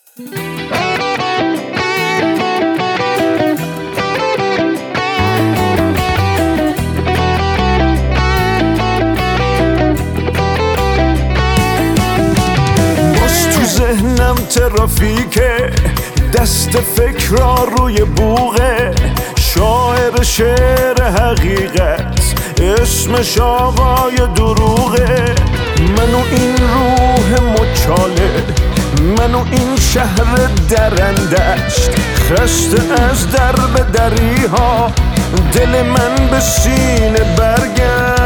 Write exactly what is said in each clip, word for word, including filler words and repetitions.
ذهنم ترافیکه، دست فکرها روی بوغه، شاعر شعر حقیقت اسمش آقای دروغه. منو این روح مچاله، منو این شهر درندشت، خسته از در به دری ها، دل من به سینه برگشت.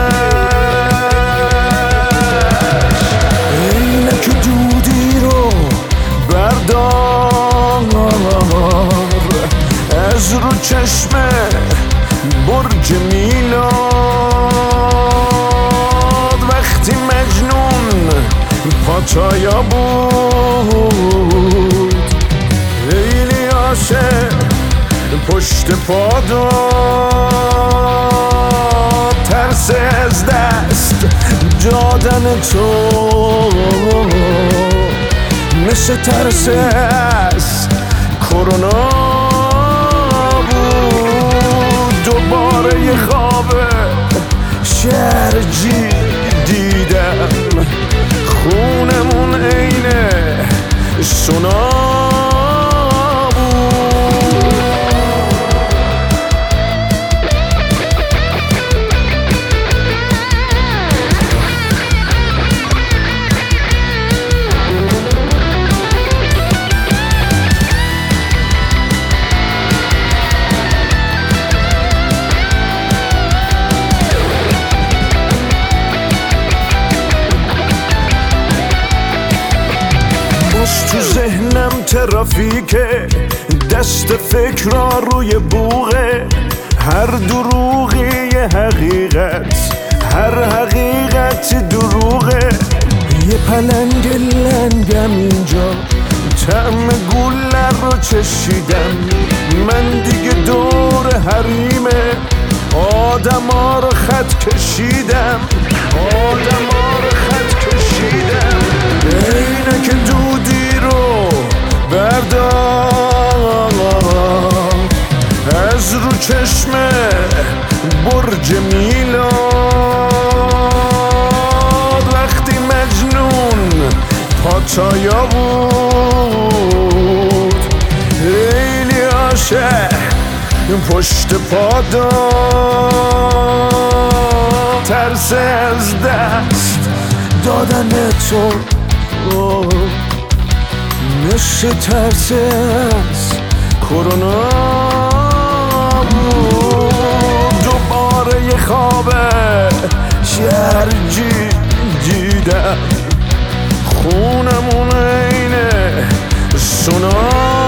اینک دودی رو بردار از رو چشم برج میلاد، وقتی مجنون پاتایا بود، خیلی عاشق پشت پا داد، ترس از دست دادن تو مثل ترس از کرونا بود. دوباره یه خواب شرجی دیدم، خونمون عین سونا تو ذهنم ترافیکه، دست فکرها روی بوغه، هر دروغی یه حقیقت، هر حقیقت دروغه. یه پلنگ لنگم اینجا، طعم گوله رو چشیدم، من دیگه دور حریمه آدم ها رو خط کشیدم، آدم ها رو خط کشیدم. اینک دودی رو بردار از رو چشم برج میلاد، وقتی مجنون پاتایا بود، خیلی عاشق پشت پا داد، ترس از دست دادن تو مثل ترس از کرونا بود. دوباره یه خواب شرجی دیدم، خونمون عین سونا